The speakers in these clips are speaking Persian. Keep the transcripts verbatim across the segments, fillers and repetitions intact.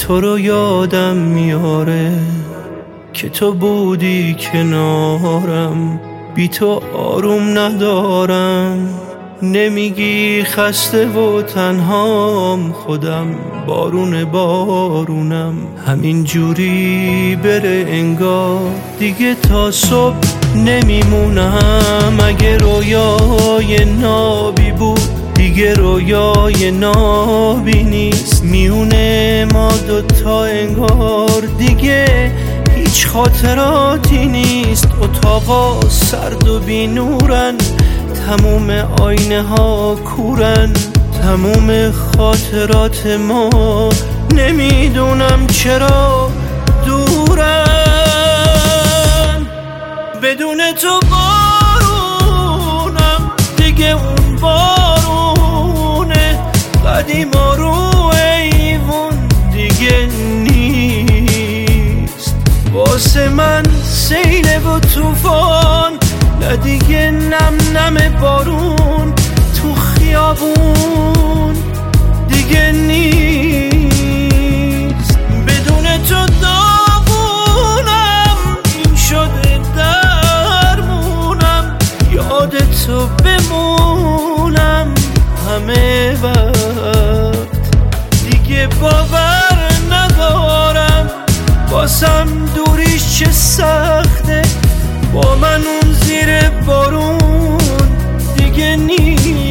تو رو یادم میاره که تو بودی کنارم، بی تو آروم ندارم. نمیگی خسته و تنهام، خودم بارون بارونم. همین جوری بره انگار دیگه تا صبح نمیمونم. اگه رویای نابی بود دیگه رویای نابی نیست. میونه ما دوتا انگار دیگه هیچ خاطراتی نیست. اتاقا سرد و بی نورن، تموم آینه ها کورن، تموم خاطرات ما نمیدونم چرا دورن. بدون تو بارونم دیگه اون بارونه، قدیما رو ایوون دیگه نیست. واسه من سیل و توفان، نه دیگه نم نم بارون تو خیابون دیگه نیست. بدون تو داغونم، این شده درمونم. یاد تو بمونم همه وقت، دیگه باور ندارم واسم دوریش چه سخته. با من اون زیر بارون دیگه نیست.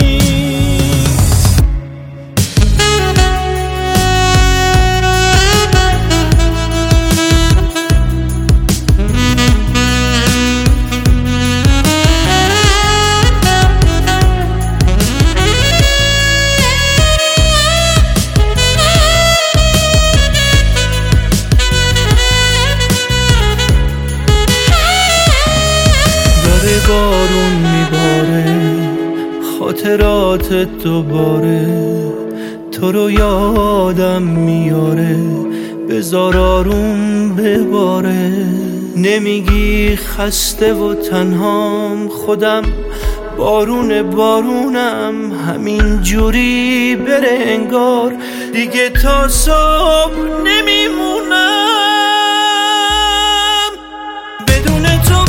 بارون میباره خاطرات دوباره، تو رو یادم میاره بذار آروم بباره. نمیگی خسته و تنهام، خودم بارون بارونم. همین جوری بره انگار دیگه تا صبح نمیمونم. بدون تو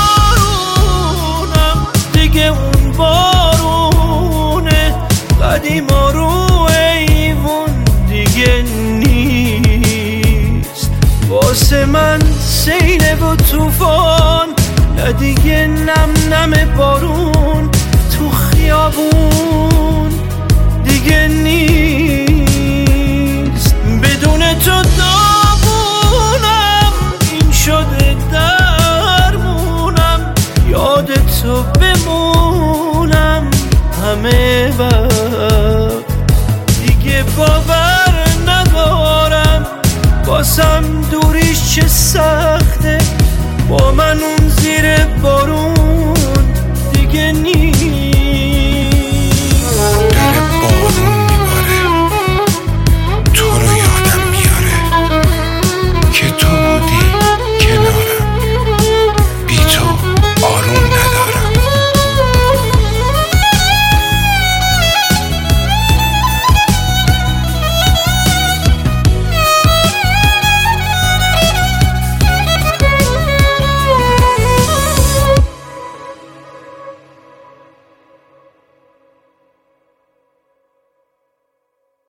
اون بارونه، قدیما رو ایوون دیگه نیست. واسه من سیل و توفان، نه دیگه نم نم بارون تو خیابون دیگه نیست. بدون تو داغونم، این شده درمونم. یاد تو بمونم همه وقت، دیگه باور ندارم واسم دوریش چه سخته. با من اون